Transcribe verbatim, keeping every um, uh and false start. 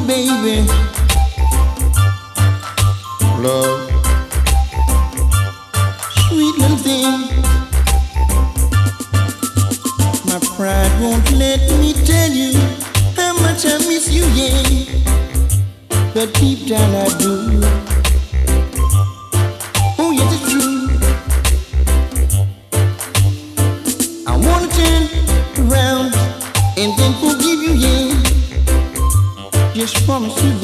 baby. Love, sweet little thing. My pride won't let me tell you how much I miss you, yeah. But deep down I do. Oh yes, it's true. I wanna turn around and then forgive you, yeah. Just promise you